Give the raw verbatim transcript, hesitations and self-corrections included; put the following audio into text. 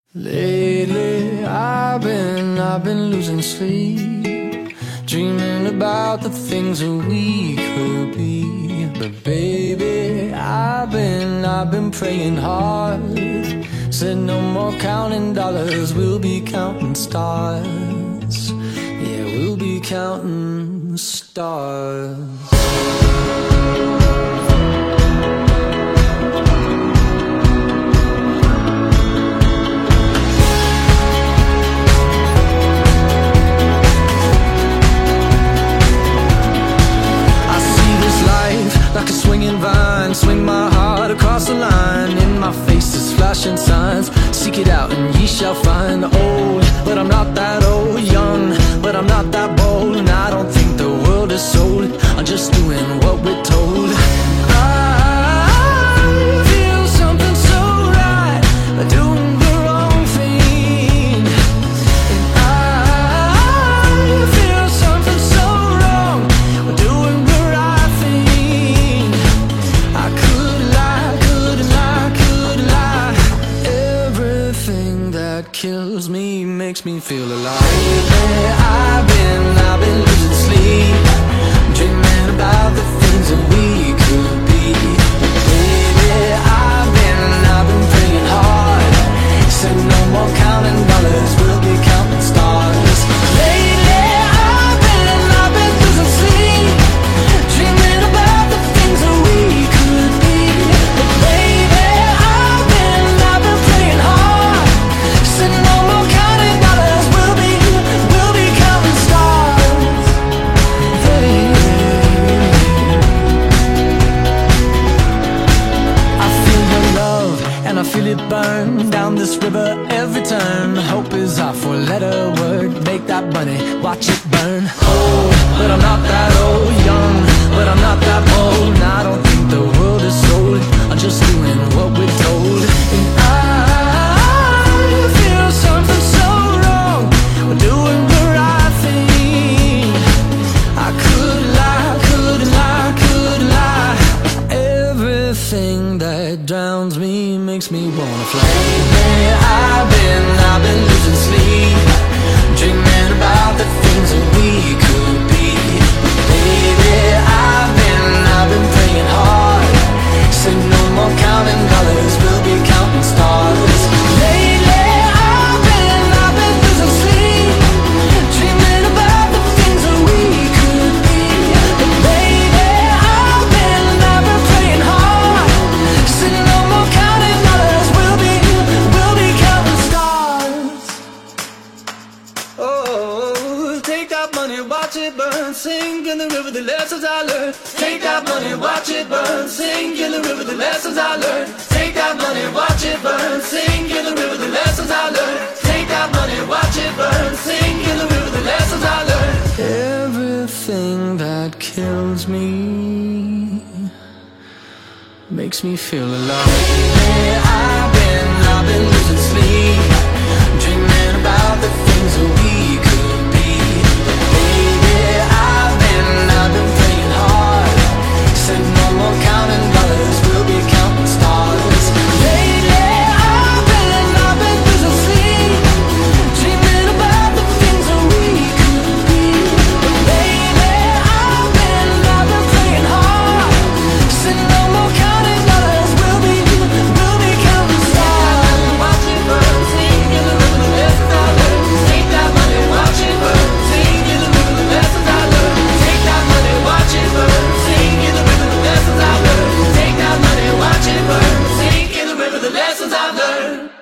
Lately, I've been, I've been losing sleep, dreaming about the things that we could be. But baby, I've been, I've been praying hard. Said no more counting dollars, we'll be counting stars. Yeah, we'll be counting stars. Like a swinging vine, swing my heart across the line. In my face is flashing signs, seek it out and ye shall find. Old, but I'm not that old. Young, but I'm not that bold. And I don't think the world is sold, I'm just doing what we're told. I feel something so right, doing the wrong thing. And I feel something so wrong, doing the right thing. I could lie, could lie, could lie. Everything that kills me makes me feel alive. Lately, I've been, I've been losing sleep, dreaming about the things that we could be. Baby, I've been, I've been praying hard. Said no more counting dollars, we'll be counting stars. Lately, I've been, I've been losing sleep, dreaming about the things that we could be. But baby, I've been, I've been praying hard. Said no more counting dollars, we'll be, we'll be counting stars. Hey. I feel your love and I feel it burn down this river every turn. Hope is our four-letter word, make that money, watch it burn. Old, but I'm not that old. Young, but I'm not that bold. And I don't think the world is sold, I'm just doing what we're told. And I feel something so wrong, we're doing the right thing. I could lie, could lie, could lie. Everything that drowns me makes me wanna fly. Lately, I've been, I've been losing sleep, dreaming about the things that we could be. Baby, I've been, I've been praying hard. Said no more counting dollars, we'll be counting stars. Lately, I've been, I've been losing sleep, dreaming about the things that we could be. But baby, I've been, I've been praying hard. Said no more counting dollars, we'll be, we'll be counting stars. Oh, take that money, watch it burn, sink in the river the lessons I learned. Take that money, watch it burn, sink in the river the lessons I learned. Take that money, watch it burn, sink in the river the lessons I learned. Take that money, watch it burn, sink in the river the lessons I learned. Everything that kills me makes me feel alive. Lately, I've been, I've been losing sleep, dreaming about the things that we could be. Baby, I've been, I've been praying hard. Said no more counting dollars, we'll be counting stars. Lately, I've been, I've been losing sleep, dreaming about the things that we could be. But baby, I've been, I've been praying hard. Said no more counting dollars, we'll be, we'll be counting stars. Watch it burn, sing in the river the lessons I learned. Take that money, watch it burn, sing in the river the lessons I learned. Take that money, watch it burn, sing in the river the lessons I learned. Take that money, watch it burn, sing in the river the lessons I've learned.